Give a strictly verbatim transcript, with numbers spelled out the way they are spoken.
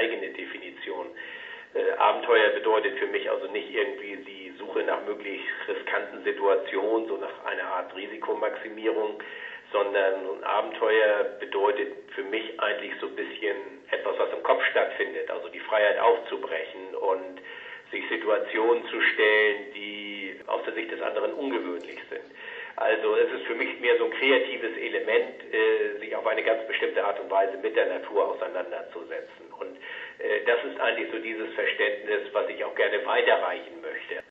eigene Definition. Äh, Abenteuer bedeutet für mich also nicht irgendwie die Suche nach möglichst riskanten Situationen, so nach einer Art Risikomaximierung, sondern ein Abenteuer bedeutet für mich eigentlich so ein bisschen etwas, was im Kopf stattfindet, also die Freiheit aufzubrechen und sich Situationen zu stellen, die aus der Sicht des anderen ungewöhnlich sind. Also es ist für mich mehr so ein kreatives Element, äh, sich auf eine ganz bestimmte Art und Weise mit der Natur auseinanderzusetzen. Und äh, das ist eigentlich so dieses Verständnis, was ich auch gerne weiterreichen möchte.